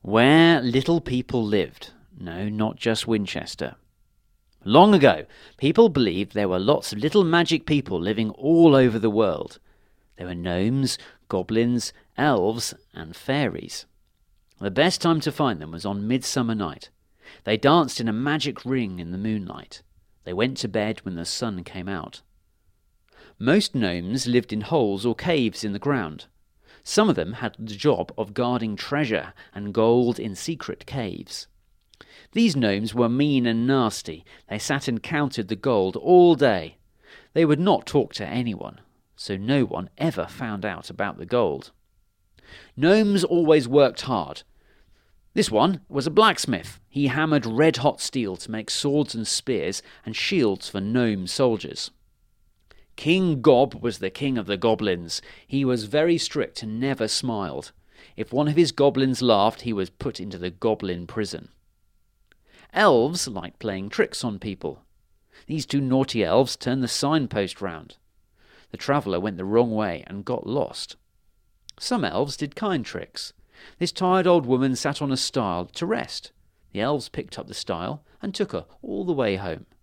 Where little people lived. No, not just Winchester. Long ago, people believed there were lots of little magic people living all over the world. There were gnomes, goblins, elves, and fairies. The best time to find them was on Midsummer Night. They danced in a magic ring in the moonlight. They went to bed when the sun came out. Most gnomes lived in holes or caves in the ground. Some of them had the job of guarding treasure and gold in secret caves. These gnomes were mean and nasty. They sat and counted the gold all day. They would not talk to anyone, so no one ever found out about the gold. Gnomes always worked hard. This one was a blacksmith. He hammered red-hot steel to make swords and spears and shields for gnome soldiers. King Gob was the king of the goblins. He was very strict and never smiled. If one of his goblins laughed, he was put into the goblin prison. Elves liked playing tricks on people. These two naughty elves turned the signpost round. The traveller went the wrong way and got lost. Some elves did kind tricks. This tired old woman sat on a stile to rest. The elves picked up the stile and took her all the way home.